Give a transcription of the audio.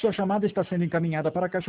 Sua chamada está sendo encaminhada para a caixa